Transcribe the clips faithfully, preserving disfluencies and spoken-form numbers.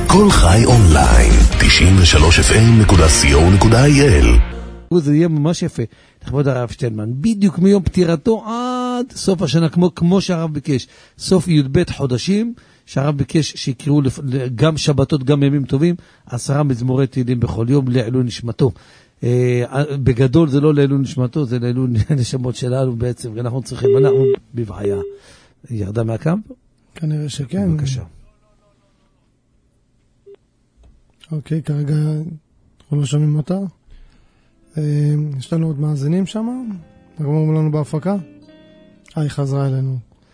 כל חי אונליין, תשעים ושלוש אף אם נקודה סי או נקודה איי אל. זה יהיה ממש יפה, לכבוד הרב שטיינמן, בדיוק מיום פטירתו עד סוף השנה, כמו, כמו שהרב ביקש, סוף י' ב' חודשים, שהרב ביקש שיקראו גם שבתות, גם ימים טובים, עשרה מזמורי תהילים בכל יום, לעילוי נשמתו. בגדול זה לא לעילוי נשמתו, זה לעילוי נשמות שלנו בעצם, ואנחנו צריכים, אנחנו בבעיה. ירדה מהקאמפ? כנראה שכן. בבקשה. אוקיי, כרגע אנחנו לא שומעים אותה. יש לנו עוד מאזינים שם? אנחנו אומרים לנו בהפקה? אה, היא חזרה אלינו.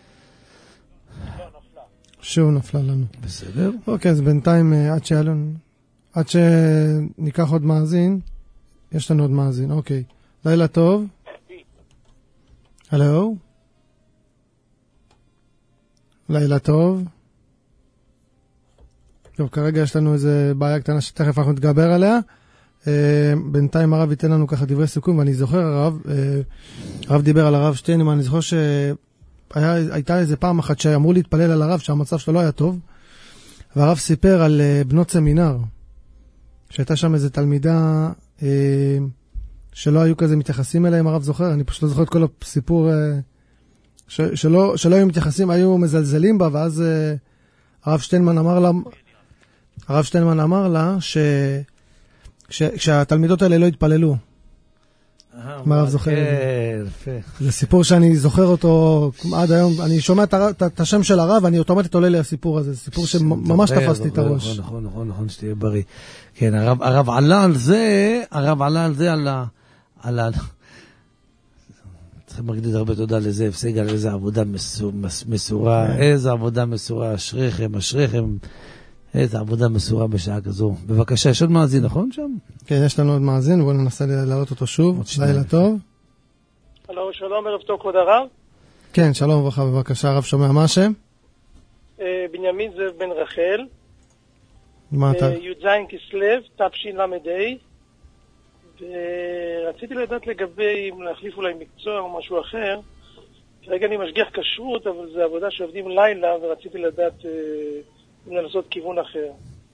שוב נפלה לנו. בסדר. אוקיי, אז בינתיים עד שאלון, עד שניקח עוד מאזין, יש לנו עוד מאזין, אוקיי. לילה טוב. הלו? לילה טוב. טוב, כרגע יש לנו איזה בעיה קטנה שתכף אנחנו נתגבר עליה. בינתיים הרב ייתן לנו ככה דברי סיכום, ואני זוכר הרב, הרב דיבר על הרב שטיינמן, אני זוכר שהייתה איזה פעם אחת שאמרו להתפלל על הרב שהמצב שלו לא היה טוב, והרב סיפר על בנות סמינר, שהייתה שם איזה תלמידה שלא היו כזה מתייחסים אליהם, הרב זוכר, אני פשוט לא זוכר את כל הסיפור, שלא, שלא היו מתייחסים, היו מזלזלים בה, ואז הרב שטיינמן אמר לה, הרב שטיינמן אמר לה ש... כשהתלמידות האלה לא התפללו. מה הרב זוכר? זה סיפור שאני זוכר אותו עד היום, אני שומע את השם של הרב, אני אוטומטית עולה לי הסיפור הזה, זה סיפור שממש תפסתי את הראש. נכון, נכון, נכון, שתהיה בריא. כן, הרב עלה על זה, הרב עלה על זה, על ה... צריכים להגיד הרבה תודה לזאב סגל, איזה עבודה מסורה, איזה עבודה מסורה, אשריכם, אשריכם. איזה עבודה מסורה בשעה כזו. בבקשה, יש עוד מאזין, נכון שם? כן, יש לנו עוד מאזין, בואו ננסה להעלות אותו שוב. לילה טוב. הלו, שלום, ערב טוב, כבוד הרב. כן, שלום וברכה, בבקשה, הרב שומע, מה השם? בנימין זאב בן רחל. מה אתה? י"ז כסלו, תשל"ה. ורציתי לדעת לגבי אם להחליף אולי מקצוע או משהו אחר. כרגע אני משגיח כשרות, אבל זה עבודה שעובדים לילה, ורציתי לדעת... לנסות כיוון אחר.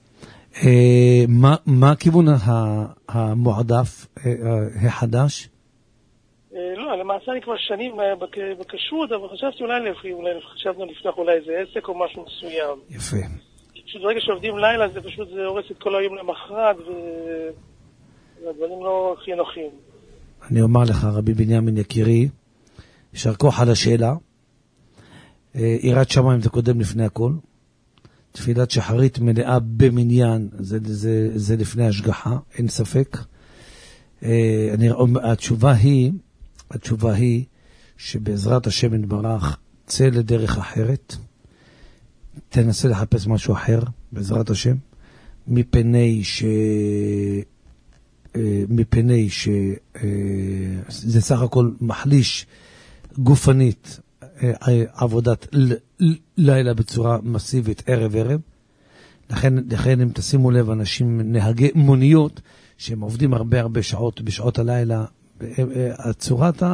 מה הכיוון המועדף, החדש? לא, למעשה אני כבר שנים בכשרות, אבל חשבתי אולי חשבנו לפתוח אולי איזה עסק או משהו מסוים. יפה. פשוט ברגע שעובדים לילה, זה פשוט הורס את כל היום למחרת, והדברים לא הכי נוחים. אני אומר לך, רבי בנימין יקירי, יישר כוח על השאלה, יראת שמיים זה קודם לפני הכל, תפילת שחרית מלאה במניין, זה, זה, זה לפני השגחה, אין ספק. אני, התשובה היא, התשובה היא שבעזרת השם יתברך, צא לדרך אחרת, תנסה לחפש משהו אחר, בעזרת השם, מפני ש... מפני ש... זה סך הכל מחליש גופנית, עבודת לילה בצורה מסיבית, ערב ערב. לכן, לכן אם תשימו לב, אנשים נהגי מוניות, שהם עובדים הרבה הרבה שעות, בשעות הלילה, הצורת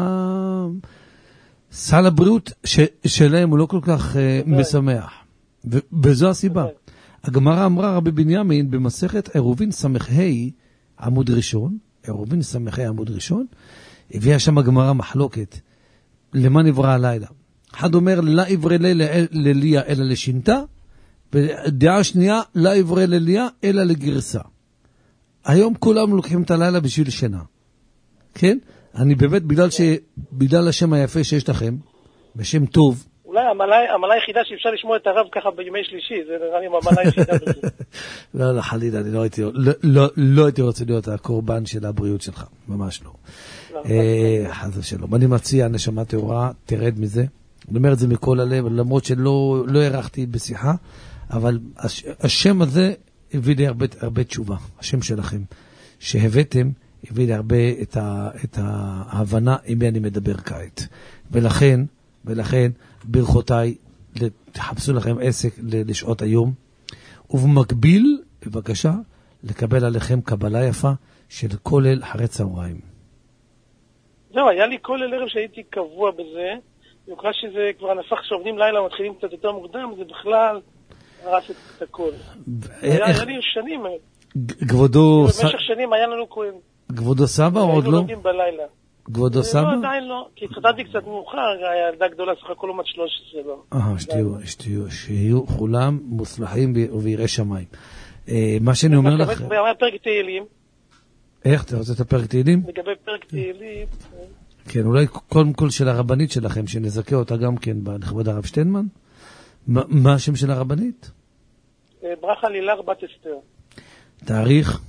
סל הבריאות שלהם הוא לא כל כך משמח. וזו הסיבה. הגמרא אמרה רבי בנימין במסכת עירובין סמך ה' עמוד ראשון, עירובין סמך ה' עמוד ראשון, הביאה שם הגמרא מחלוקת, למה נברא הלילה? אחד אומר, לא עברי לליה אלא לשינתה, ודעה שנייה, לא עברי לליה אלא לגרסה. היום כולם לוקחים את הלילה בשביל שינה. כן? אני באמת, בגלל ש... בגלל השם היפה שיש לכם, בשם טוב. אולי המלה היחידה שאפשר לשמוע את הרב ככה בימי שלישי, זה נראה לי המלה היחידה בזה. לא, לא, חלילה, אני לא הייתי, לא, לא, לא הייתי רוצה להיות הקורבן של הבריאות שלך, ממש לא. חס ושלום. אני מציע, נשמה טהורה, תרד מזה. אני אומר את זה מכל הלב, למרות שלא לא הערכתי בשיחה, אבל השם הזה הביא לי הרבה, הרבה תשובה, השם שלכם, שהבאתם, הביא לי הרבה את, ה, את ההבנה עם מי אני מדבר כעת. ולכן, ולכן, ברכותיי, תחפשו לכם עסק לשעות היום, ובמקביל, בבקשה, לקבל עליכם קבלה יפה של כולל אחרי צהריים. זהו, היה לי כולל ערב שהייתי קבוע בזה, ובגלל שזה כבר הנפח שעובדים לילה, מתחילים קצת יותר מוקדם, זה בכלל הרס את הכל. היה לי שנים. כבודו... במשך שנים היה לנו כהן. כבודו סבא או עוד לא? היינו לומדים בלילה. כבודו סבא? לא, עדיין לא, כי התחתנתי קצת מאוחר, הילדה גדולה סך הכל עומת שלוש עשרה לא. אה, שתהיו, שתהיו, שיהיו כולם מוצלחים ויראי שמיים. מה שאני אומר לך... לגבי פרק תהילים. איך? אתה רוצה את הפרק תהילים? לגבי פרק תהילים... כן, אולי קודם כל של הרבנית שלכם, שנזכה אותה גם כן לכבוד הרב שטיינמן. מה השם של הרבנית? ברכה לילך בת אסתר. תאריך?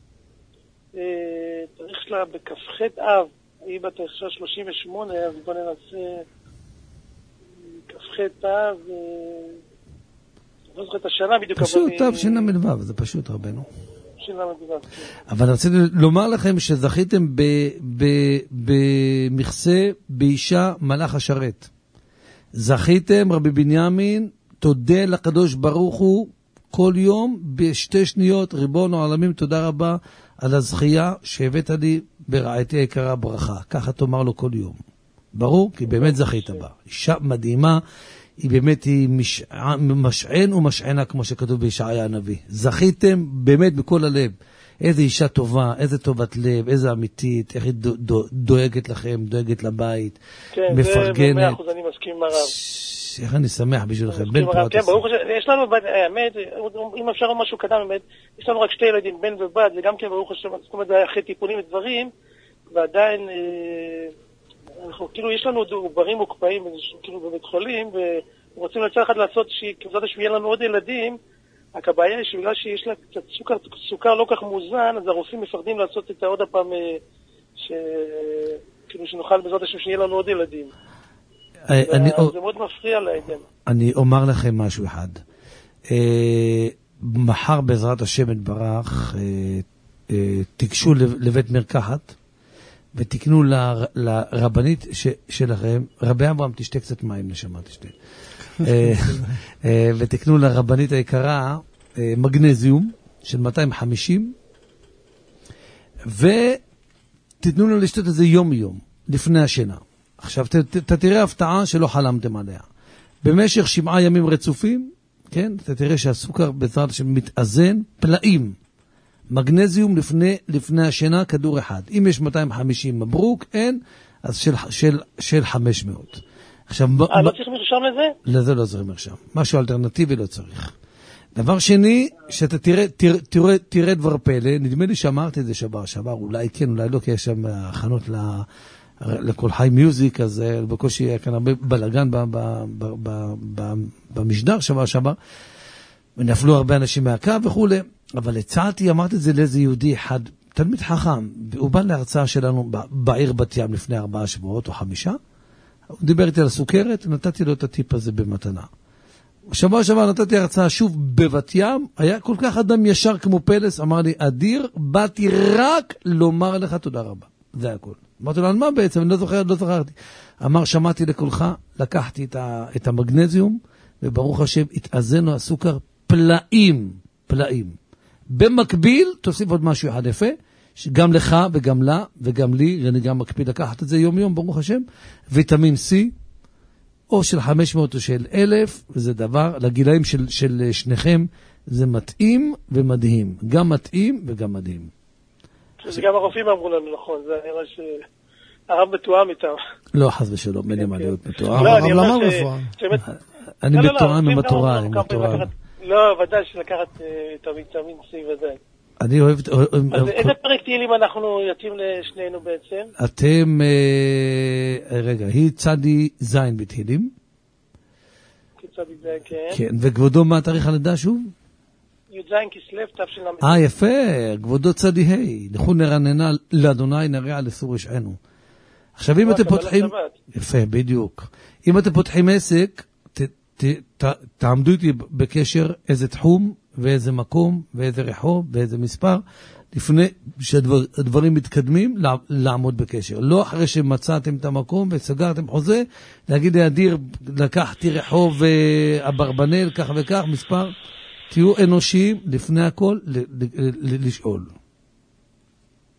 תאריך שלה בכ"ח אב. היא בת עכשיו שלושים ושמונה, אז בוא ננסה כ"ח אב, לא זוכר את השנה בדיוק. פשוט, טוב, שינה מלבב, זה פשוט רבנו. שינה מלבב, כן. אבל רציתי לומר לכם שזכיתם במכסה באישה מלאך השרת. זכיתם, רבי בנימין, תודה לקדוש ברוך הוא, כל יום בשתי שניות, ריבון העולמים, תודה רבה על הזכייה שהבאת לי ברעייתי היקרה ברכה. ככה תאמר לו כל יום. ברור? כי באמת זכית בה. אישה מדהימה, היא באמת היא משען ומשענה, כמו שכתוב בישעיה הנביא. זכיתם באמת בכל הלב. איזה אישה טובה, איזה טובת לב, איזה אמיתית, איך היא דואגת לכם, דואגת לבית, מפרגנת. כן, במאה אחוז אני מסכים עם הרב. איך אני שמח בשבילכם. כן, ברוך השם, יש לנו, האמת, אם אפשר משהו קדם, באמת, יש לנו רק שתי ילדים, בן ובת, וגם כן ברוך השם, זאת אומרת, אחרי טיפולים ודברים, ועדיין, אנחנו, כאילו, יש לנו עוברים מוקפאים, כאילו, בבית חולים, ורוצים לצד אחד לעשות, כזאת שיהיה לנו עוד ילדים, רק הבעיה היא שבגלל שיש לה קצת סוכר, סוכר לא כך מוזן, אז הרופאים מפחדים לעשות את העוד הפעם, כאילו, שנוכל בעזרת השם שיהיה לנו עוד ילדים. זה מאוד מפריע לעדן. אני אומר לכם משהו אחד. מחר בעזרת השם יתברך תיגשו לבית מרקחת ותקנו לרבנית שלכם, רבי אברהם תשתה קצת מים, נשמה תשתה, ותקנו לרבנית היקרה מגנזיום של מאתיים וחמישים ותתנו לה לשתות את זה יום יום לפני השינה. עכשיו, אתה תראה הפתעה שלא חלמתם עליה. במשך שבעה ימים רצופים, כן, אתה תראה שהסוכר בעזרת השם מתאזן פלאים. מגנזיום לפני, לפני השינה, כדור אחד. אם יש מאתיים וחמישים מברוק, אין, אז של, של, של חמש מאות. עכשיו, אה, לא צריך מרשם לזה? לזה לא צריך מרשם. משהו אלטרנטיבי לא צריך. דבר שני, שאתה תראה, תראה, תראה, תראה דבר פלא, נדמה לי שאמרתי את זה שבר, שבר, אולי כן, אולי לא, כי יש שם הכנות ל... לכל חי מיוזיק, אז בקושי היה כאן הרבה בלגן במשדר שבוע שעבר, ונפלו הרבה אנשים מהקו וכו'. אבל הצעתי, אמרתי את זה לאיזה יהודי אחד, תלמיד חכם, הוא בא להרצאה שלנו בעיר בת ים לפני ארבעה שבועות או חמישה, הוא דיבר איתי על הסוכרת, נתתי לו את הטיפ הזה במתנה. שבוע שעבר נתתי הרצאה שוב בבת ים, היה כל כך אדם ישר כמו פלס, אמר לי, אדיר, באתי רק לומר לך תודה רבה. זה הכל. אמרתי לו, על מה בעצם? אני לא זוכר, לא זוכרתי. אמר, שמעתי לכולך, לקחתי את, ה, את המגנזיום, וברוך השם, התאזנו הסוכר פלאים, פלאים. במקביל, תוסיף עוד משהו אחד יפה, שגם לך וגם לה וגם לי, אני גם מקפיד לקחת את זה יום יום, ברוך השם, ויטמין C, או של חמש מאות או של אלף, וזה דבר, לגילאים של, של שניכם, זה מתאים ומדהים. גם מתאים וגם מדהים. גם הרופאים אמרו לנו, נכון, זה נראה שהרב מתואם איתם. לא, חס ושלום, אין לי מה להיות מתואם. הרב למד רפואה. אני מתואם עם התורה, עם התורה. לא, ודאי שלקחת את הוויטמין C ודאי. אני אוהב... אז איזה פרק תהילים אנחנו יתאים לשנינו בעצם? אתם, רגע, היא צדי זין בתהילים. צדי זין, כן. כן, וכבודו מה התאריך הלידה שוב? י"ז כסלו תשל"ז. אה, יפה, כבודו צדי ה', לכו נרננה לאדוני נרע לסור ישענו. עכשיו אם אתם פותחים... יפה, בדיוק. אם אתם פותחים עסק, תעמדו איתי בקשר איזה תחום ואיזה מקום ואיזה רחוב ואיזה מספר, לפני שהדברים מתקדמים, לעמוד בקשר. לא אחרי שמצאתם את המקום וסגרתם חוזה, להגיד להדיר, לקחתי רחוב אברבנאל, כך וכך, מספר, תהיו אנושיים לפני הכל לשאול. כן,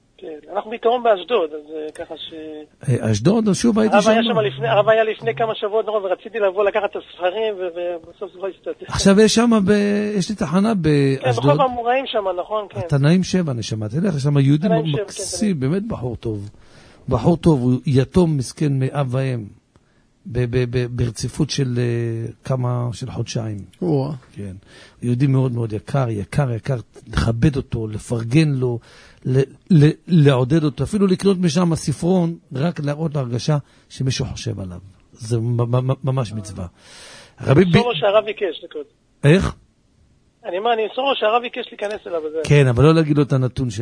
אנחנו בעיקרון באשדוד, אז ככה ש... אשדוד, שוב הייתי שם. הרב היה לפני כמה שבועות, ורציתי לבוא לקחת את הספרים, ובסוף זה לא הסתדר. עכשיו יש שם, יש לי תחנה באשדוד. כן, בכל פעם מוראים שם, נכון, כן. התנאים שבע, נשמה, תלך, יש שם יהודי מקסים, באמת בחור טוב. בחור טוב, הוא יתום מסכן מאב ואם, ברציפות של כמה, של חודשיים. וואה. כן. הוא יהודי מאוד מאוד יקר, יקר, יקר, לכבד אותו, לפרגן לו, לעודד אותו, אפילו לקנות משם הספרון, רק להראות להרגשה שמישהו חושב עליו. זה ממש מצווה. נמסור שהרב ביקש לקרות. איך? אני אומר, אני נמסור שהרב ביקש להיכנס אליו. כן, אבל לא להגיד לו את הנתון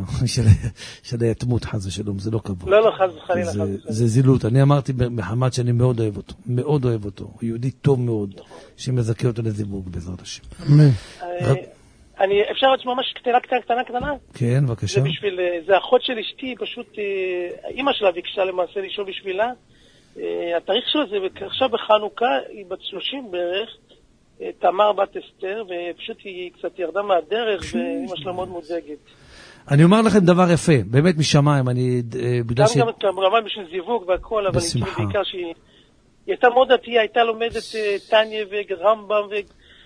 של היתמות, חס ושלום, זה לא כבוד. לא, לא, חס וחלילה. זה זילות. אני אמרתי מחמד שאני מאוד אוהב אותו, מאוד אוהב אותו. הוא יהודי טוב מאוד, שמזכה אותו לזיווג בעזרת השם. אמן. אני, אפשר עוד ממש קטנה, קטנה, קטנה, קטנה? כן, בבקשה. זה בשביל, זה אחות של אשתי, פשוט, אמא שלה ביקשה למעשה לשאול בשבילה. התאריך שלה זה עכשיו בחנוכה, היא בת שלושים בערך, תמר בת אסתר, ופשוט היא קצת ירדה מהדרך, ואמא שלה מאוד מודאגת. אני אומר לכם דבר יפה, באמת משמיים, אני... גם ש... גם כמובן בשביל זיווג והכל, אבל אני חושב בעיקר שהיא הייתה מאוד דתייה, הייתה לומדת טניה ורמב"ם ו...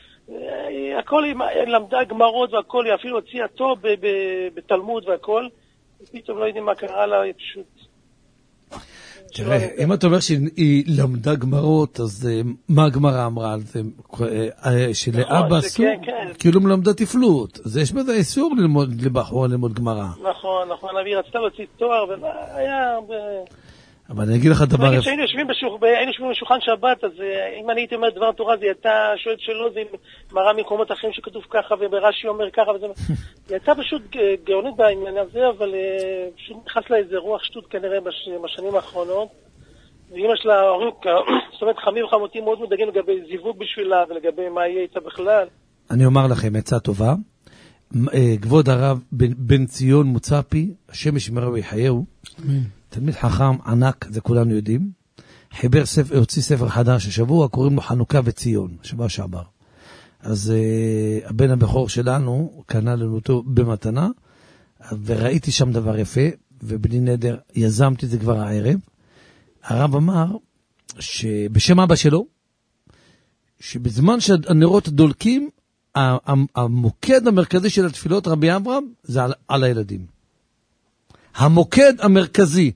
הכל היא למדה גמרות והכל, היא אפילו הוציאה טוב בתלמוד והכל, ופתאום לא יודעים מה קרה לה, היא פשוט... תראה, אם אתה אומר שהיא למדה גמרות, אז מה הגמרא אמרה על זה? שלאבא אסור, כאילו מלמדה תפלות. אז יש בזה איסור לבחור ללמוד גמרא. נכון, נכון, היא רצתה להוציא תואר, והיה... אבל אני אגיד לך דבר... כשהיינו יושבים בשולחן שבת, אז אם אני הייתי אומר דבר תורה, זה הייתה שואלת שלא, זה מראה ממקומות אחרים שכתוב ככה, וברש"י אומר ככה, וזה... היא הייתה פשוט גאונית בעניין הזה, אבל פשוט נכנס לה איזה רוח שטות כנראה בשנים האחרונות, ואמא שלה, זאת אומרת, חמי וחמותי מאוד מודאגים לגבי זיווג בשבילה, ולגבי מה יהיה איתה בכלל. אני אומר לכם, עצה טובה, כבוד הרב בן ציון מוצפי, השם ישמרהו ויחייהו, תלמיד חכם ענק, זה כולנו יודעים, חיבר ספר, הוציא ספר חדש השבוע, קוראים לו חנוכה וציון, שבוע שעבר. אז uh, הבן הבכור שלנו קנה לנו אותו במתנה, וראיתי שם דבר יפה, ובלי נדר יזמתי את זה כבר הערב. הרב אמר, שבשם אבא שלו, שבזמן שהנרות דולקים, המוקד המרכזי של התפילות רבי אברהם, זה על, על הילדים. המוקד המרכזי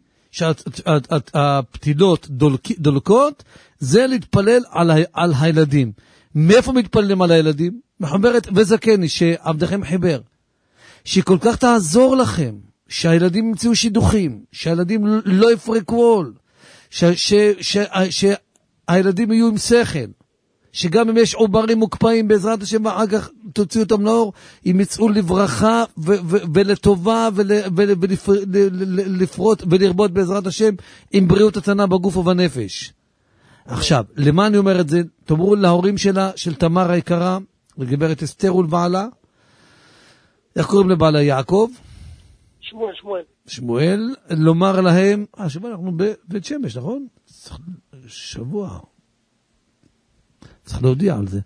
שהפתילות דולקות, זה להתפלל על, על הילדים. מאיפה מתפללים על הילדים? מחברת וזקני, שעבדכם חיבר, שכל כך תעזור לכם, שהילדים ימצאו שידוכים, שהילדים לא יפרקו עול, שהילדים יהיו עם שכל, שגם אם יש עוברים מוקפאים בעזרת השם, ואחר כך תוציאו אותם לאור, הם יצאו לברכה ו- ו- ולטובה ולפרוט ולרבות בעזרת השם, עם בריאות התנה בגוף ובנפש. עכשיו, למה אני אומר את זה? תאמרו להורים שלה, של תמר היקרה, לגברת אסתר ולבעלה, איך קוראים לבעלה? יעקב? שמואל, שמואל. שמואל, לומר להם, אה, שבוע אנחנו בבית שמש, נכון? שבוע. צריך להודיע על זה.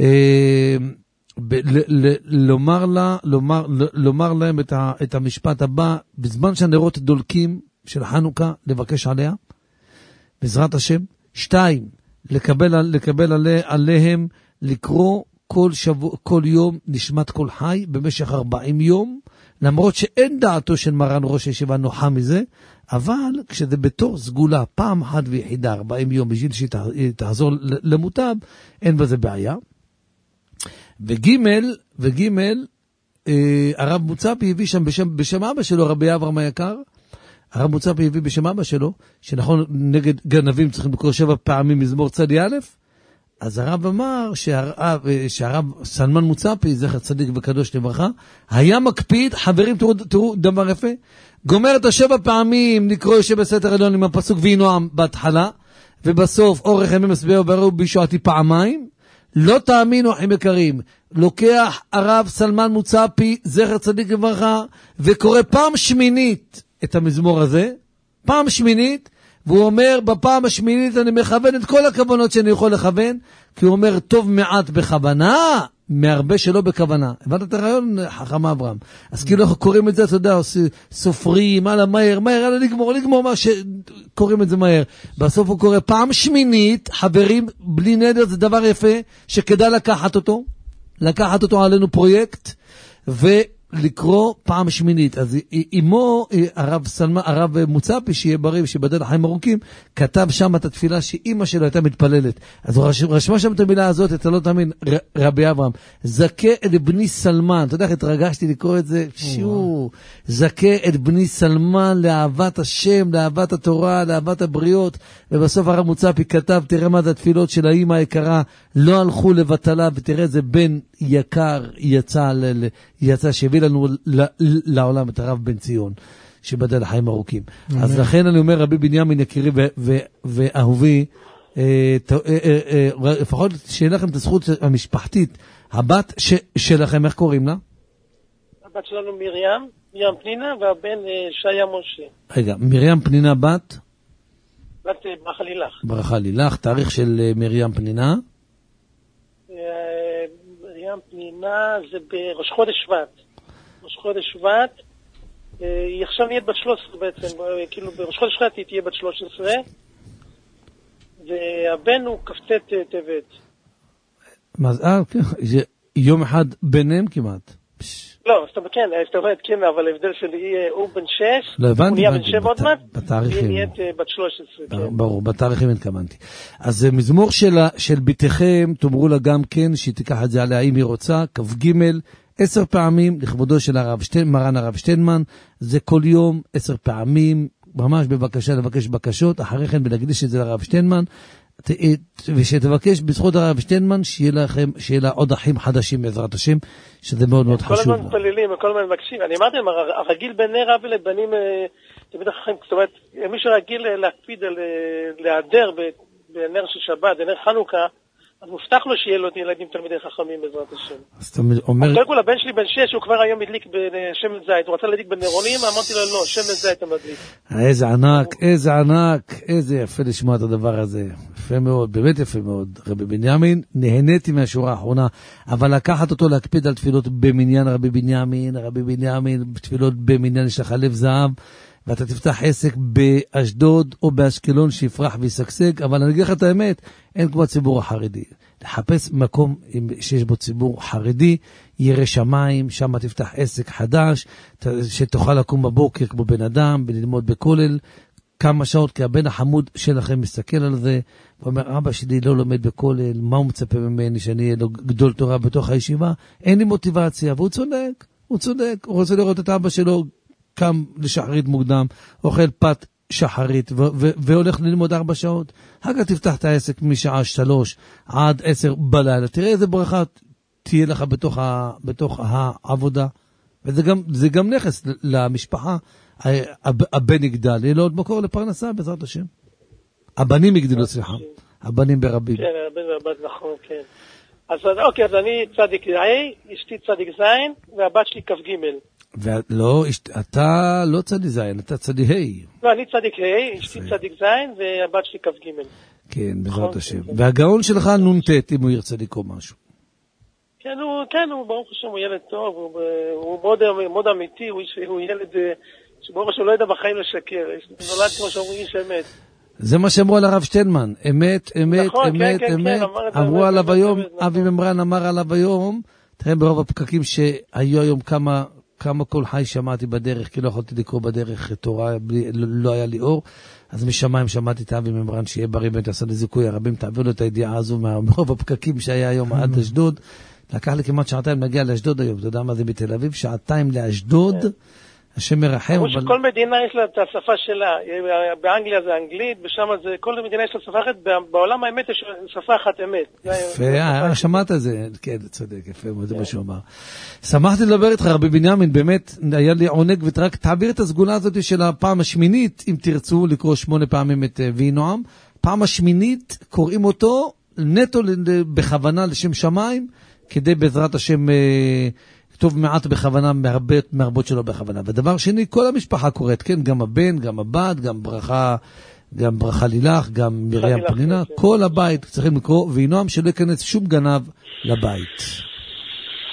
לומר לה, לומר, לומר להם את, ה, את המשפט הבא, בזמן שהנרות דולקים של חנוכה, לבקש עליה, בעזרת השם. שתיים, לקבל, לקבל עליה, עליהם, לקרוא כל שבוע, כל יום נשמת כל חי, במשך ארבעים יום, למרות שאין דעתו של מרן ראש הישיבה נוחה מזה, אבל כשזה בתור סגולה, פעם אחת ויחידה, ארבעים יום, בשביל שתחזור למוטב, אין בזה בעיה. וגימל, וגימל, אה, הרב מוצפי הביא שם בשם, בשם אבא שלו, רבי אברהם היקר, הרב מוצפי הביא בשם אבא שלו, שנכון נגד גנבים צריכים לקרוא שבע פעמים מזמור צדי א', אז הרב אמר שהרב, שהרב סלמן מוצפי, זכר צדיק וקדוש לברכה, היה מקפיד, חברים תראו, תראו דבר יפה, גומר את השבע פעמים, לקרוא יושב בסתר עליון עם הפסוק וינועם בהתחלה, ובסוף אורך ימים מסביעו וראו בישועתי פעמיים, לא תאמינו אחים יקרים, לוקח הרב סלמן מוצפי, זכר צדיק לברכה, וקורא פעם שמינית את המזמור הזה, פעם שמינית, והוא אומר, בפעם השמינית אני מכוון את כל הכוונות שאני יכול לכוון, כי הוא אומר, טוב מעט בכוונה, מהרבה שלא בכוונה. הבנת את הרעיון, חכם אברהם? אז כאילו אנחנו קוראים את זה, אתה יודע, סופרים, הלאה, מהר, מהר, הלאה, לגמור, לגמור, מה שקוראים את זה מהר. בסוף הוא קורא פעם שמינית, חברים, בלי נדר, זה דבר יפה, שכדאי לקחת אותו, לקחת אותו עלינו פרויקט, ו... לקרוא פעם שמינית. אז אימו, הרב סלמה, הרב מוצפי, שיהיה בריא ושבדל החיים ארוכים, כתב שם את התפילה שאימא שלו הייתה מתפללת. אז הוא רשמה שם את המילה הזאת, אתה לא תאמין, רבי אברהם, זכה את בני סלמן, אתה יודע איך התרגשתי לקרוא את זה, שיו, זכה את בני סלמן לאהבת השם, לאהבת התורה, לאהבת הבריות, ובסוף הרב מוצפי כתב, תראה מה זה התפילות של האימא היקרה, לא הלכו לבטלה, ותראה זה בן יקר יצא, יצא שהביא לנו לעולם את הרב בן ציון, שבדל החיים ארוכים. אז לכן אני אומר, רבי בנימין יקירי ואהובי, לפחות שיהיה לכם את הזכות המשפחתית, הבת שלכם, איך קוראים לה? הבת שלנו מרים, מרים פנינה, והבן שיה משה. רגע, מרים פנינה בת? בת ברכה לילך. ברכה לילך, תאריך של מרים פנינה? מרים פנינה זה בראש חודש שבט. ראש חודש שבט, היא עכשיו נהיית בת שלוש עשרה בעצם, כאילו בראש חודש שבט היא תהיה בת שלוש עשרה, והבן הוא כ"ט טבת. מה זה, אה, יום אחד ביניהם כמעט. לא, זאת אומרת, כן, זאת אומרת, כן, אבל ההבדל שלי, הוא בן שש, לא הבנתי, הוא נהיה בן שבע עוד מעט, בתאריכים. היא נהיית בת שלוש עשרה, כן. ברור, בתאריכים התכוונתי. אז מזמור של ביתכם, תאמרו לה גם כן, שהיא תיקח את זה עליה, אם היא רוצה, כ"ג, עשר פעמים, לכבודו של הרב שטיין, מרן הרב שטיינמן, זה כל יום, עשר פעמים, ממש בבקשה, לבקש בקשות, אחרי כן ולהקדיש את זה לרב שטיינמן, ושתבקש בזכות הרב שטיינמן, שיהיה לכם, שיהיה לה עוד אחים חדשים בעזרת השם, שזה מאוד מאוד חשוב. כל הזמן מתפללים, כל הזמן מבקשים. אני אמרתי להם, הרגיל בני רב ולבנים, תמיד אחרים, זאת אומרת, מי שרגיל להקפיד להיעדר בנר של שבת, בנר חנוכה, אז מובטח לו שיהיה לו ילדים תלמידי חכמים בעזרת השם. אז אתה אומר... אז קודם כל, הבן שלי בן שש, הוא כבר היום הדליק בשמן זית. הוא רצה להדליק בנרונים, אמרתי לו, לא, שמן זית המדליק. איזה ענק, איזה ענק, איזה יפה לשמוע את הדבר הזה. יפה מאוד, באמת יפה מאוד. רבי בנימין, נהניתי מהשורה האחרונה, אבל לקחת אותו להקפיד על תפילות במניין רבי בנימין, רבי בנימין, תפילות במניין יש לך לב זהב, ואתה תפתח עסק באשדוד או באשקלון שיפרח ויסקסק, אבל אני אגיד לך את האמת, אין כמו הציבור החרדי. לחפש מקום שיש בו ציבור חרדי, ירא שמיים, שם תפתח עסק חדש, שתוכל לקום בבוקר כמו בן אדם, וללמוד בכולל כמה שעות, כי הבן החמוד שלכם מסתכל על זה, ואומר, אבא שלי לא לומד בכולל, מה הוא מצפה ממני שאני אהיה לו גדול תורה בתוך הישיבה? אין לי מוטיבציה, והוא צודק, הוא צודק, הוא רוצה לראות את אבא שלו, קם לשחרית מוקדם, אוכל פת שחרית, ו- ו- והולך ללמוד ארבע שעות. אחר כך תפתח את העסק משעה שלוש עד עשר בלילה. תראה איזה ברכה תהיה לך בתוך, ה- בתוך העבודה. וזה גם, זה גם נכס למשפחה. הבן יגדל, יהיה לו עוד מקור לפרנסה בעזרת השם. הבנים יגדלו, סליחה. הבנים ברבים. כן, הבן והבת, נכון, כן. אז אוקיי, אז אני צדיק A, אשתי צדיק ז', והבת שלי כ"ג. ולא, אתה לא צדיק זין, אתה צדיק ה'. לא, אני צדיק ה', אשתי צדיק זין, והבת שלי כ"ג. כן, בעזרת השם. והגאון שלך נונטט, אם הוא ירצה לקרוא משהו. כן, הוא, כן, הוא ברוך השם, הוא ילד טוב, הוא מאוד אמיתי, הוא ילד שברוך השם לא ידע בחיים לשקר, נולד כמו שאומרים איש אמת. זה מה שאמרו על הרב שטיינמן, אמת, אמת, אמת, אמת. אמרו עליו היום, אבי ממרן אמר עליו היום, תראה ברוב הפקקים שהיו היום כמה... כמה כל חי שמעתי בדרך, כי לא יכולתי לקרוא בדרך תורה, בלי, לא, לא היה לי אור, אז משמיים שמעתי את אבי ממרן שיהיה בריא בית עשה לזיכוי הרבים, תעביר לו את הידיעה הזו מרוב הפקקים שהיה היום עד אשדוד, לקח לי כמעט שעתיים להגיע לאשדוד היום, אתה יודע מה זה בתל אביב? שעתיים לאשדוד, השם מרחם. אבל... כל מדינה יש לה את השפה שלה, באנגליה זה אנגלית, בשם זה, כל מדינה יש לה שפה אחת, בעולם האמת יש שפה אחת אמת. יפה, שמעת את זה, כן, צודק, יפה, זה מה שהוא אמר. שמחתי לדבר איתך, רבי בנימין, באמת, היה לי עונג, ורק תעביר את הסגולה הזאת של הפעם השמינית, אם תרצו לקרוא שמונה פעמים את ויהי נועם, פעם השמינית, קוראים אותו נטו בכוונה לשם שמיים, כדי בעזרת השם... כתוב מעט בכוונה, מהרבות, מהרבות שלו בכוונה. ודבר שני, כל המשפחה קוראת, כן, גם הבן, גם הבת, גם ברכה, גם ברכה לילך, גם מרים פנינה, כל הבית צריכים לקרוא, ויהי נועם שלא ייכנס שום גנב לבית.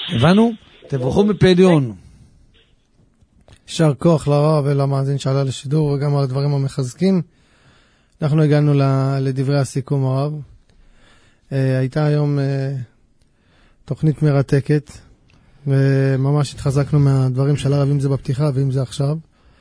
הבנו? תברכו מפדיון. יישר כוח לרב ולמאזין שעלה לשידור, וגם על הדברים המחזקים. אנחנו הגענו לדברי הסיכום הרב. הייתה היום תוכנית מרתקת, וממש התחזקנו מהדברים של הרב, אם זה בפתיחה ואם זה עכשיו.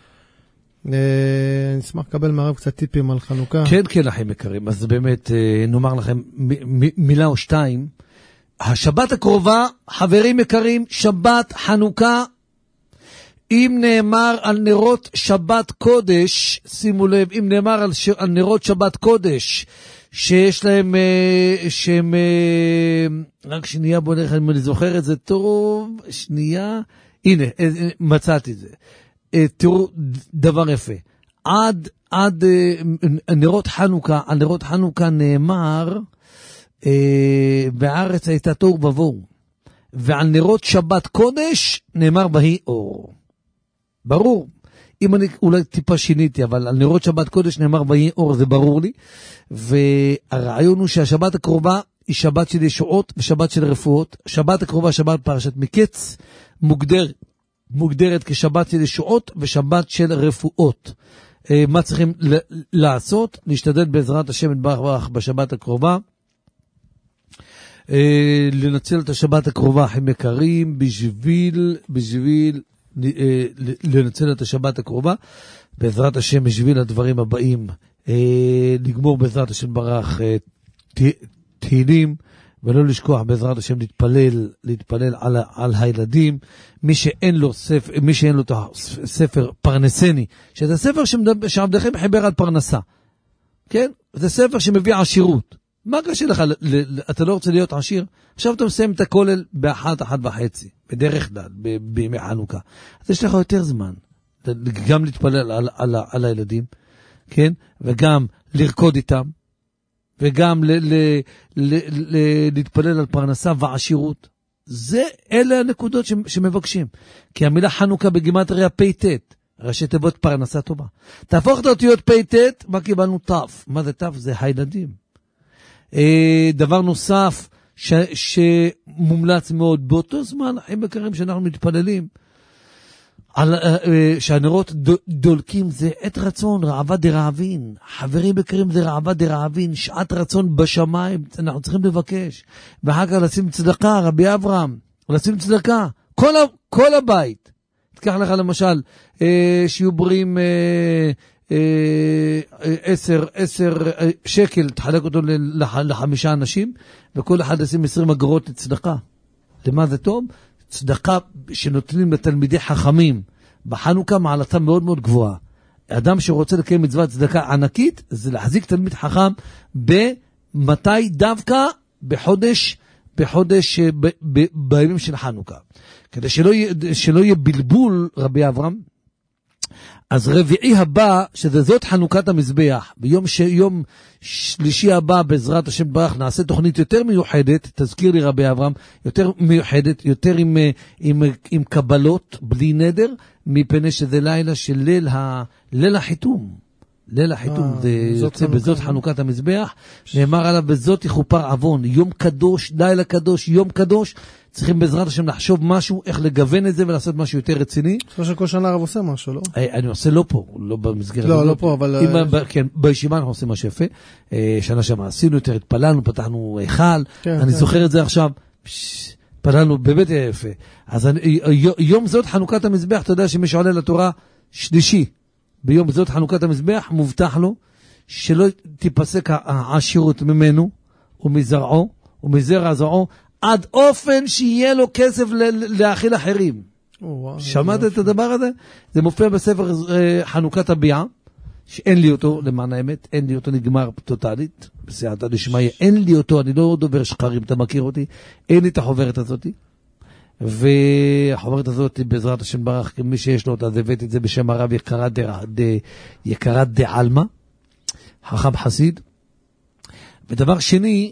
נשמח לקבל מהרב קצת טיפים על חנוכה. כן, כן, אחים יקרים. אז באמת נאמר לכם מילה או שתיים. השבת הקרובה, חברים יקרים, שבת חנוכה, אם נאמר על נרות שבת קודש, שימו לב, אם נאמר על, ש... על נרות שבת קודש, שיש להם, שהם, רק שנייה, בוא נראה, אני זוכר את זה טוב, שנייה, הנה, מצאתי את זה. תראו, דבר יפה. עד, עד נרות חנוכה, על נרות חנוכה נאמר, בארץ הייתה תוהו ובוהו. ועל נרות שבת קודש נאמר בהי אור. ברור. אם אני אולי טיפה שיניתי, אבל על נרות שבת קודש נאמר בהי אור, זה ברור לי. והרעיון הוא שהשבת הקרובה היא שבת של ישועות ושבת של רפואות. שבת הקרובה, שבת פרשת מקץ, מוגדר, מוגדרת כשבת של ישועות ושבת של רפואות. מה צריכים לעשות? להשתדל בעזרת השם יתברך בשבת הקרובה. לנצל את השבת הקרובה, אחים יקרים, בשביל, בשביל לנצל את השבת הקרובה, בעזרת השם, בשביל הדברים הבאים, לגמור בעזרת השם ברך תהילים, ולא לשכוח בעזרת השם להתפלל, להתפלל על, על הילדים. מי שאין לו ספר, מי שאין לו את הספר פרנסני, שזה ספר שעבדכם חיבר על פרנסה, כן? זה ספר שמביא עשירות. מה קשה לך? אתה לא רוצה להיות עשיר? עכשיו אתה מסיים את הכולל באחת, אחת וחצי, בדרך כלל, בימי חנוכה. אז יש לך יותר זמן, גם להתפלל על, על, על הילדים, כן? וגם לרקוד איתם, וגם ל, ל, ל, ל, להתפלל על פרנסה ועשירות. זה, אלה הנקודות ש, שמבקשים. כי המילה חנוכה בגימטריה פ"ט, ראשי תיבות פרנסה טובה. תהפוך את האותיות פ"ט, מה קיבלנו? תף. מה זה תף? זה הילדים. דבר נוסף ש, שמומלץ מאוד באותו זמן, אחים יקרים, שאנחנו מתפללים על, שהנרות דולקים, זה עת רצון, רעבה דרעבין. חברים יקרים, זה רעבה דרעבין, שעת רצון בשמיים, אנחנו צריכים לבקש. ואחר כך לשים צדקה, רבי אברהם, לשים צדקה, כל, כל הבית. תקח לך למשל, שיהיו בריאים עשר, עשר שקל, תחלק אותו לחמישה אנשים, וכל אחד ישים עשרים אגורות לצדקה. למה זה טוב? צדקה שנותנים לתלמידי חכמים. בחנוכה מעלתה מאוד מאוד גבוהה. אדם שרוצה לקיים מצוות צדקה ענקית, זה להחזיק תלמיד חכם במתי דווקא בחודש, בחודש, ב, ב, בימים של חנוכה. כדי שלא יהיה, שלא יהיה בלבול, רבי אברהם, אז רביעי הבא, שזה זאת חנוכת המזבח, ביום ש... יום שלישי הבא, בעזרת השם ברך, נעשה תוכנית יותר מיוחדת, תזכיר לי רבי אברהם, יותר מיוחדת, יותר עם, עם, עם קבלות, בלי נדר, מפני שזה לילה של ליל, ה... ליל החיתום. ליל החיתום, זה יוצא בזאת חנוכת המזבח, נאמר עליו, בזאת יכופר עוון, יום קדוש, לילה קדוש, יום קדוש, צריכים בעזרת השם לחשוב משהו, איך לגוון את זה ולעשות משהו יותר רציני. חושב שכל שנה הרב עושה משהו, לא? אני עושה לא פה, לא במסגרת. לא, לא פה, אבל... כן, בישיבה אנחנו עושים משהו יפה. שנה שמה עשינו יותר, התפללנו, פתחנו היכל, אני זוכר את זה עכשיו, התפללנו באמת יפה. אז יום זאת חנוכת המזבח, אתה יודע שמי שעולה לתורה שלישי, ביום זאת חנוכת המזבח, מובטח לו, שלא תיפסק העשירות ממנו, ומזרעו, ומזרע זרעו, עד אופן שיהיה לו כסף להאכיל אחרים. שמעת את הדבר הזה? זה מופיע בספר חנוכת הביעה, שאין לי אותו, למען האמת, אין לי אותו, נגמר טוטלית, בסייעתא דשמיא, אין לי אותו, אני לא דובר שקרים, אתה מכיר אותי, אין לי את החוברת הזאת, והחוברת הזאת, בעזרת השם ברך, מי שיש לו אותה, זה הבאתי את זה בשם הרב יקרת דעלמה, חכם חסיד. ודבר שני,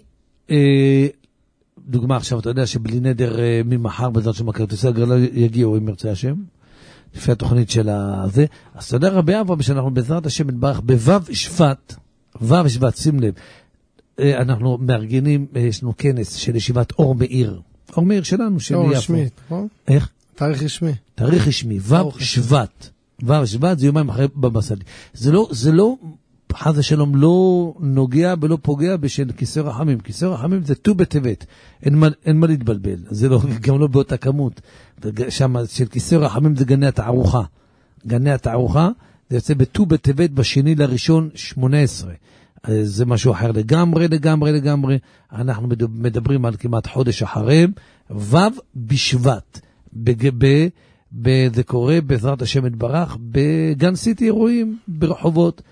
דוגמה עכשיו, אתה יודע שבלי נדר ממחר, בעזרת שם הכרטיסי הגרלה יגיעו, אם ירצה השם, לפי התוכנית של הזה. אז אתה יודע רבי אברהם, שאנחנו בעזרת השם נתברך בוו שבט, וו שבט, שים לב, אנחנו מארגנים, יש לנו כנס של ישיבת אור מאיר, אור מאיר שלנו, של יפו. רשמי, נכון? איך? תאריך רשמי. תאריך רשמי, ו' שבט. ו' שבט זה יומיים אחרי במסעדי. זה לא, זה לא, חס ושלום, לא נוגע ולא פוגע בשל כיסא רחמים. כיסא רחמים זה ט"ו בטבת. אין מה, אין מה להתבלבל. זה לא, גם לא באותה כמות. שם של כיסא רחמים זה גני התערוכה. גני התערוכה זה יוצא בט"ו בטבת בשני לראשון שמונה עשרה. זה משהו אחר לגמרי, לגמרי, לגמרי. אנחנו מדברים על כמעט חודש אחריהם. ו' בשבט. בגבי, זה קורה בעזרת השם יתברך, בגן סיטי אירועים ברחובות,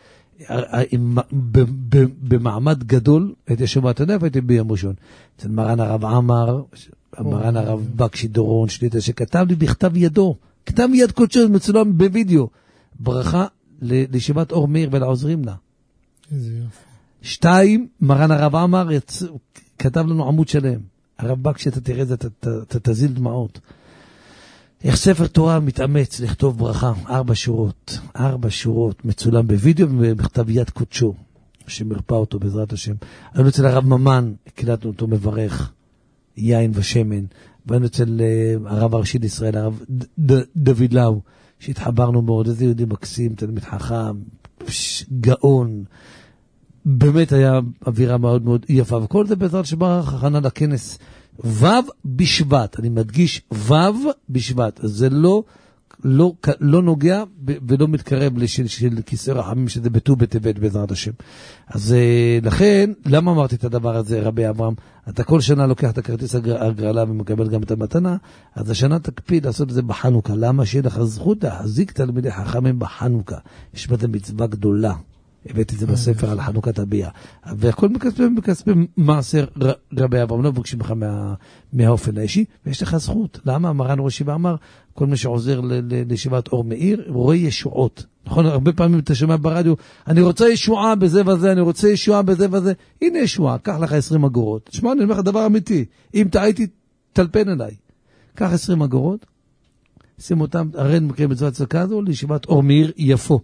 במעמד גדול, הייתי שומע, אתה יודע, הייתי ביום ראשון, אצל מרן הרב עמר, מרן הרב בקשי דורון, שליטה, שכתב לי בכתב ידו, כתב יד קודשו, מצולם בווידאו, ברכה לישיבת אור מאיר ולעוזרים לה. איזה יופי. שתיים, מרן הרב עמר כתב לנו עמוד שלם, הרב בקשי, אתה תראה את זה, אתה תזיל דמעות. איך ספר תורה מתאמץ לכתוב ברכה, ארבע שורות, ארבע שורות, מצולם בווידאו ובכתב יד קודשו, שמרפא אותו בעזרת השם. היינו אצל הרב ממן, הקלטנו אותו מברך, יין ושמן, והיינו אצל הרב הראשי לישראל, הרב דוד לאו, שהתחברנו מאוד, איזה יהודי מקסים, תלמיד חכם, גאון, באמת היה אווירה מאוד מאוד יפה, וכל זה בעזרת שברך הכנה לכנס, ו' בשבט, אני מדגיש ו' בשבט, זה לא, לא, לא נוגע ולא מתקרב לשל של כיסא רחמים, שזה בט"ו בטבת בעזרת השם. אז לכן, למה אמרתי את הדבר הזה, רבי אברהם? אתה כל שנה לוקח את הכרטיס הגרלה ומקבל גם את המתנה, אז השנה תקפיד לעשות את זה בחנוכה. למה? שיהיה לך זכות להחזיק תלמידי חכמים בחנוכה. יש בזה מצווה גדולה. הבאתי את זה בספר על חנוכת הביאה. והכל מכספי, מכספי מעשר רבי אברהם, לא מבקשים לך מה, מהאופן האישי, ויש לך זכות. למה? מרן ראש ישיבה אמר, כל מי שעוזר לישיבת אור מאיר, רואה ישועות. נכון? הרבה פעמים אתה שומע ברדיו, אני רוצה ישועה בזה וזה, אני רוצה ישועה בזה וזה. הנה ישועה, קח לך עשרים אגורות. תשמע, אני אומר לך דבר אמיתי. אם טעיתי, תלפן אליי. קח עשרים אגורות, שים אותם, הרי מקרים בצוות צדקה הזו, לישיבת אור מאיר יפו.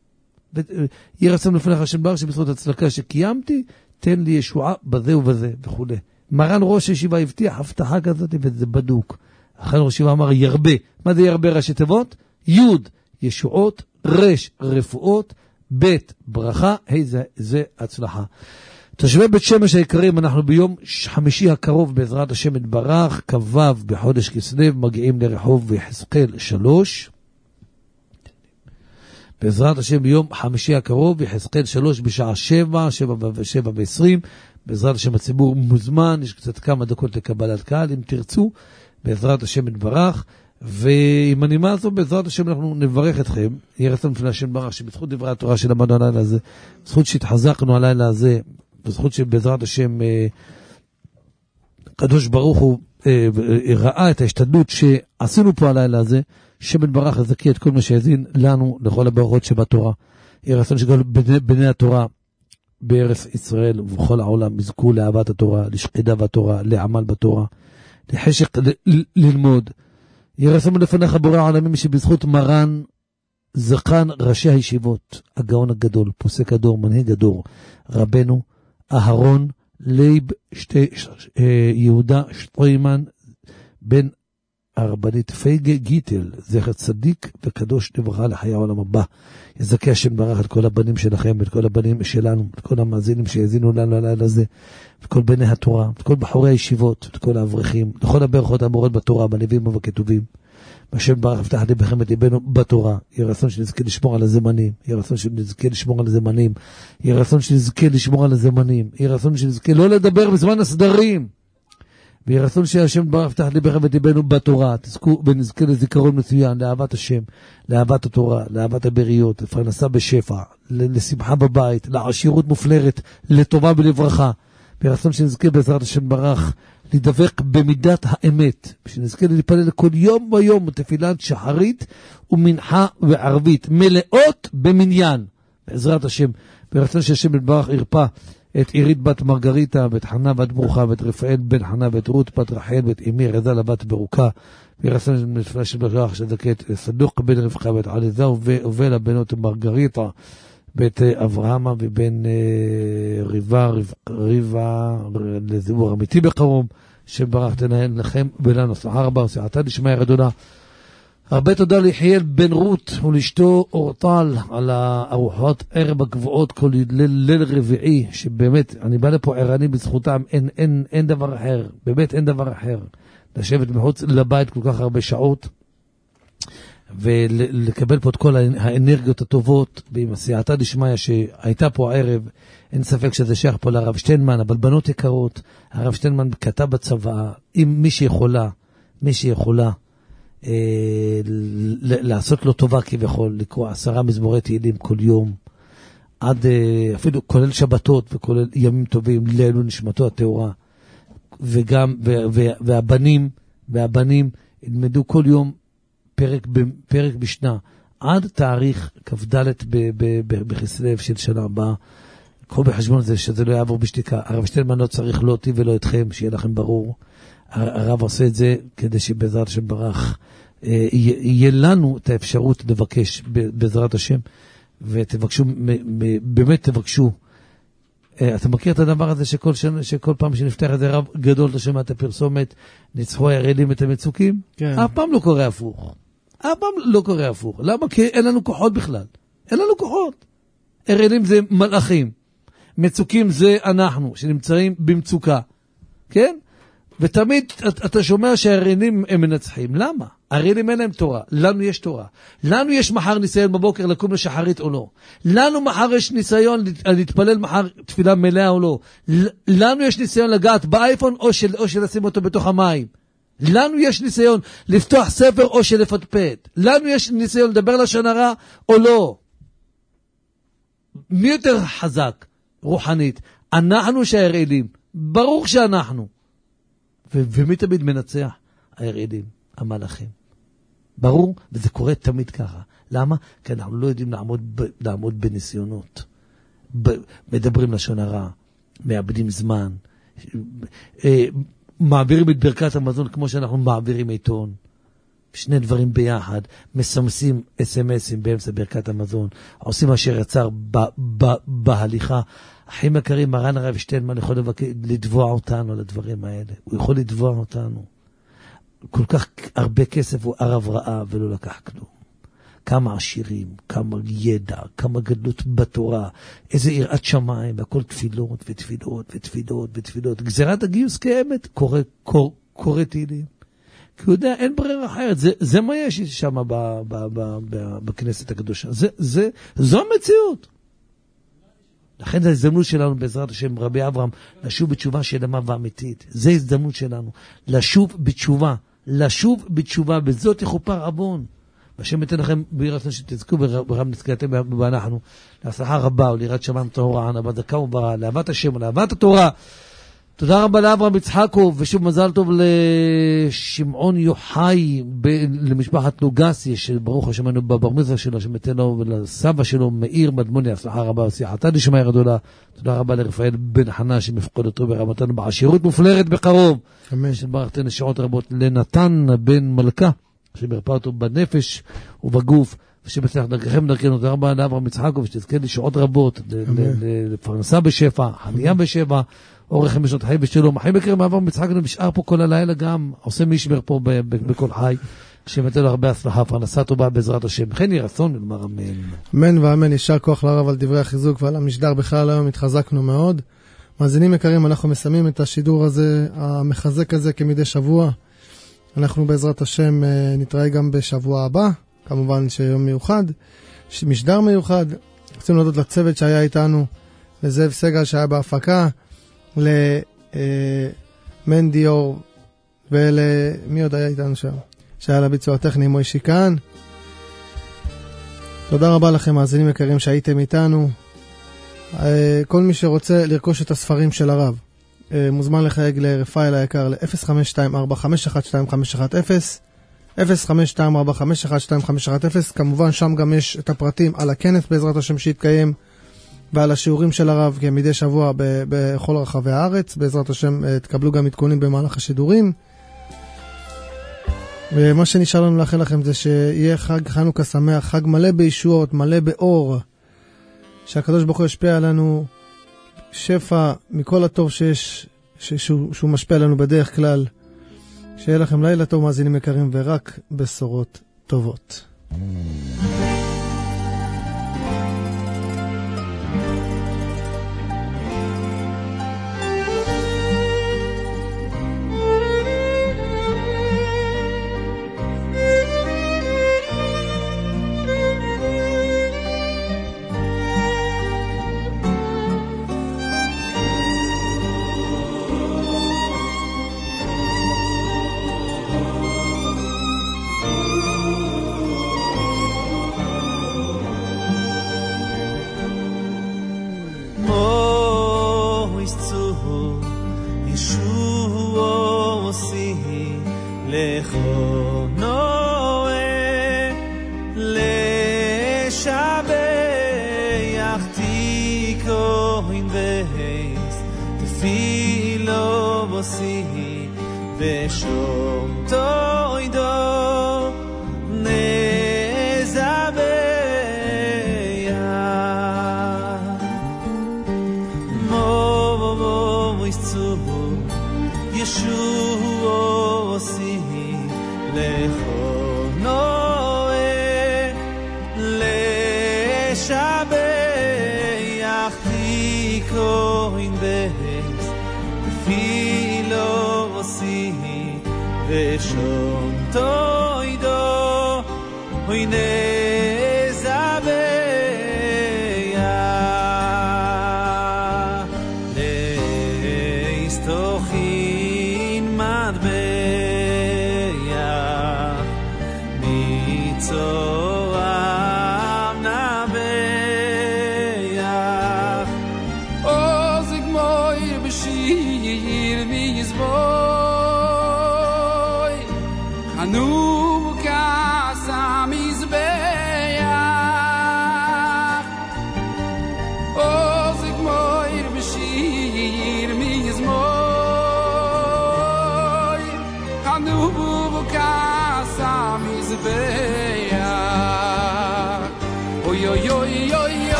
יהיה רצון לפניך השם בר שבזכות הצדקה שקיימתי, תן לי ישועה בזה ובזה וכו'. מרן ראש ישיבה הבטיח הבטחה כזאת וזה בדוק. אחרי ראש ישיבה אמר ירבה. מה זה ירבה ראשי תיבות? י' ישועות, רש רפואות, ב' ברכה, ה' זה, זה הצלחה. תושבי בית שמש היקרים, אנחנו ביום חמישי הקרוב בעזרת השם יתברך, כ"ו בחודש כסלו, מגיעים לרחוב יחזקאל שלוש. בעזרת השם ביום חמישי הקרוב, יחזקאל שלוש בשעה שבע, שבע ושבע ועשרים, בעזרת השם הציבור מוזמן, יש קצת כמה דקות לקבלת קהל, אם תרצו, בעזרת השם יתברך, ועם הנימה הזו, בעזרת השם אנחנו נברך אתכם, יהיה רצון לפני השם ברך, שבזכות דברי התורה שלמדנו הלילה הזה, זכות שהתחזקנו הלילה הזה, בזכות שבעזרת השם, קדוש ברוך הוא ראה את ההשתדלות שעשינו פה הלילה הזה, שבן ברח יזכי את כל מה שיזין לנו לכל הברכות שבתורה. יהיה רצון שכל בני, בני התורה בארץ ישראל ובכל העולם יזכו לאהבת התורה, לשקידה בתורה, לעמל בתורה, לחשק ל- ל- ללמוד. יהיה רצון לפניך בורא העולמים שבזכות מרן זקן ראשי הישיבות, הגאון הגדול, פוסק הדור, מנהיג הדור, רבנו אהרון לייב שתי, יהודה שטריימן בן הרבנית פייגה גיטל, זכר צדיק וקדוש לברכה לחיי העולם הבא. יזכה השם ברך את כל הבנים שלכם, את כל הבנים שלנו, את כל המאזינים שיזינו לנו הלילה הזה, את כל בני התורה, את כל בחורי הישיבות, את כל האברכים, לכל הברכות המורות בתורה, בנביאים ובכתובים. השם ברך יפתח ליבכם את ליבנו בתורה. יהיה רצון שנזכה לשמור על הזמנים, יהיה רצון שנזכה לשמור על הזמנים, יהיה רצון שנזכה לשמור על הזמנים, יהיה רצון שנזכה לא לדבר בזמן הסדרים. ויהיה רצון שהשם ברך יפתח ליבכם את ליבנו בתורה, תזכו ונזכה לזיכרון מצוין, לאהבת השם, לאהבת התורה, לאהבת הבריות, לפרנסה בשפע, לשמחה בבית, לעשירות מופלרת, לטובה ולברכה. ויהיה רצון שנזכה בעזרת השם ברך לדבק במידת האמת, שנזכה להתפלל כל יום ויום תפילת שחרית ומנחה וערבית, מלאות במניין, בעזרת השם. ברצון שהשם יתברך ירפא את עירית בת מרגריטה, ואת חנה בת ברוכה, ואת רפאל בן חנה, ואת רות בת רחל, ואת אמי רזל בת ברוקה, ברצון לפני שברך שזכה את סדוק בן רבחה, ואת עליזה ובלה בנות מרגריטה, ואת אברהמה ובן ריבה, ריבה לזיבור אמיתי בקרוב, שברך תנהל לכם ולנו. הצלחה רבה וסייעתא דשמיא רדונה. הרבה תודה ליחיאל בן רות ולאשתו אורטל על הארוחות ערב הקבועות כל ליל, ליל רביעי, שבאמת אני בא לפה ערני בזכותם, אין, אין, אין דבר אחר, באמת אין דבר אחר. לשבת מחוץ לבית כל כך הרבה שעות, ולקבל פה את כל האנרגיות הטובות, ועם הסייעתא דשמיא שהייתה פה הערב, אין ספק שזה שייך פה לרב שטיינמן, אבל בנות יקרות, הרב שטיינמן כתב בצבא, אם מי שיכולה, מי שיכולה, אה, לעשות לו טובה כביכול, לקרוא עשרה מזמורי תהילים כל יום, עד אה, אפילו כולל שבתות וכולל ימים טובים, לעילוי נשמתו הטהורה, וגם, ו- ו- והבנים, והבנים ילמדו כל יום פרק, פרק בשנה, עד תאריך כ"ד בכסלו של שנה הבאה. קחו בחשבון זה שזה לא יעבור בשתיקה. הרב שטיינמן לא צריך לא אותי ולא אתכם, שיהיה לכם ברור. הרב עושה את זה כדי שבעזרת השם ברך, יהיה לנו את האפשרות לבקש בעזרת השם, ותבקשו, באמת תבקשו. אתה מכיר את הדבר הזה שכל, שנה, שכל פעם שנפתח איזה רב גדול לשמע את הפרסומת, ניצחו הירדים את המצוקים? כן. אף פעם לא קורה הפוך. אף פעם לא קורה הפוך. למה? כי אין לנו כוחות בכלל. אין לנו כוחות. הירדים זה מלאכים. מצוקים זה אנחנו, שנמצאים במצוקה. כן? ותמיד אתה שומע שהירדים הם מנצחים. למה? הירדים אין להם תורה. לנו יש תורה. לנו יש מחר ניסיון בבוקר לקום לשחרית או לא. לנו מחר יש ניסיון להתפלל מחר תפילה מלאה או לא. לנו יש ניסיון לגעת באייפון או של, או של לשים אותו בתוך המים. לנו יש ניסיון לפתוח ספר או של לפטפט. לנו יש ניסיון לדבר לשון הרע או לא. מי יותר חזק רוחנית? אנחנו שהירדים. ברור שאנחנו. ו- ומי תמיד מנצח? הירדים, המלאכים. ברור, וזה קורה תמיד ככה. למה? כי אנחנו לא יודעים לעמוד, ב- לעמוד בניסיונות. ב- מדברים לשון הרע, מאבדים זמן, אה, מעבירים את ברכת המזון כמו שאנחנו מעבירים עיתון. שני דברים ביחד, מסמסים אס-אם-אסים באמצע ברכת המזון, עושים אשר יצר ב- ב- בהליכה. אחים יקרים, מרן הרב שטיינמן יכול לדבוע אותנו על הדברים האלה. הוא יכול לדבוע אותנו. כל כך הרבה כסף הוא ערב רעה ולא לקח כלום. כמה עשירים, כמה ידע, כמה גדלות בתורה, איזה יראת שמיים, והכל תפילות ותפילות ותפילות ותפילות. גזירת הגיוס קיימת, קורא, קורא, קורא תהילים. כי הוא יודע, אין ברירה אחרת. זה, זה מה יש שם ב, ב, ב, ב, בכנסת הקדושה. זה, זה, זו המציאות. לכן זו ההזדמנות שלנו בעזרת השם, רבי אברהם, לשוב בתשובה שלמה ואמיתית. זו ההזדמנות שלנו, לשוב בתשובה, לשוב בתשובה, בזאת יכופר עוון. והשם ייתן לכם ביראת שתזכו ברם נזכרתם ואנחנו, להצלחה רבה וליראת שמיים טהורה, ענה בדקה וברא, לאהבת השם ולאהבת התורה. תודה רבה לאברהם יצחקוב, ושוב מזל טוב לשמעון יוחאי, למשפחת לוגסי, שברוך השם אנו בבר מצווה שלו, שמתן לו, ולסבא שלו, מאיר מדמוני, הצלחה רבה וסייעתא דשמיא רדונה. תודה רבה לרפאל בן חנה, שמפקוד אותו ברמתנו בעשירות מופלרת בקרוב. אמן. שברכת נשעות רבות לנתן בן מלכה, שמרפא אותו בנפש ובגוף, ושבצלח דרככם דרכנו. תודה רבה לאברהם יצחקוב, שתזכה לשעות רבות, לפרנסה בשפע, חניה בשפע, אורך חמש חי בשלום. אחים יקרים, אברהם יצחק נשאר פה כל הלילה גם, עושה משמר פה בכל חי, שמתן לו הרבה הצלחה, פרנסה טובה בעזרת השם. כן יהיה רצון לומר אמן. אמן ואמן, יישר כוח לרב על דברי החיזוק ועל המשדר בכלל. היום התחזקנו מאוד. מאזינים יקרים, אנחנו מסיימים את השידור הזה, המחזק הזה כמדי שבוע. אנחנו בעזרת השם נתראה גם בשבוע הבא, כמובן שיום מיוחד, משדר מיוחד. רוצים להודות לצוות שהיה איתנו, לזאב סגל שהיה בהפקה, למנדי אור, ולמי עוד היה איתנו שם? שהיה לביצוע הטכני מוישי כאן. תודה רבה לכם, מאזינים יקרים שהייתם איתנו. כל מי שרוצה לרכוש את הספרים של הרב, מוזמן לחייג לרפאל היקר ל-אפס חמש שתיים ארבע חמש אחת שתיים חמש אחת אפס, אפס חמש שתיים ארבע חמש אחת שתיים חמש אחת אפס. כמובן שם גם יש את הפרטים על הכנס בעזרת השם שיתקיים, ועל השיעורים של הרב כמדי שבוע ב- בכל רחבי הארץ. בעזרת השם תקבלו גם עדכונים במהלך השידורים. ומה שנשאר לנו לאחל לכם זה שיהיה חג חנוכה שמח, חג מלא בישועות, מלא באור, שהקדוש ברוך הוא ישפיע עלינו שפע מכל הטוב שיש ש, שהוא, שהוא משפיע לנו בדרך כלל. שיהיה לכם לילה טוב מאזינים יקרים ורק בשורות טובות.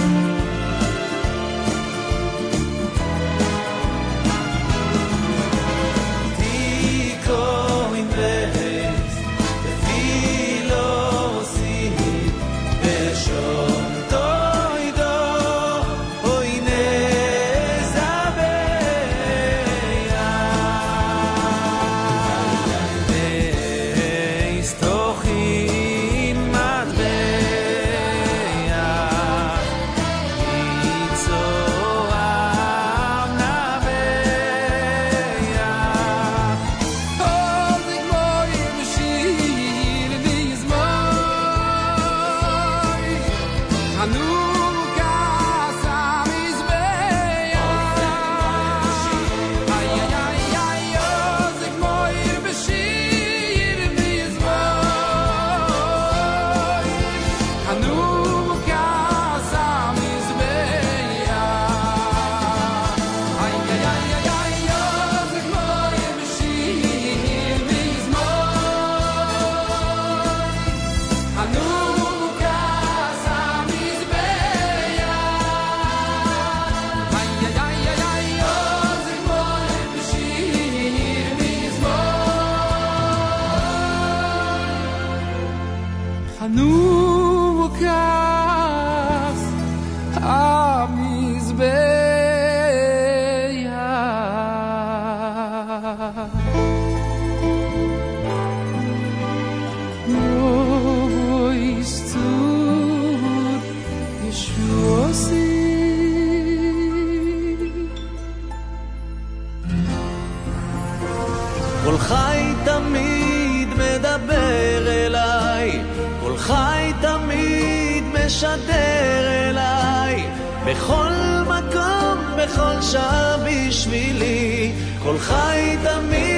בכל מקום, בכל שעה בשבילי, כל חי תמיד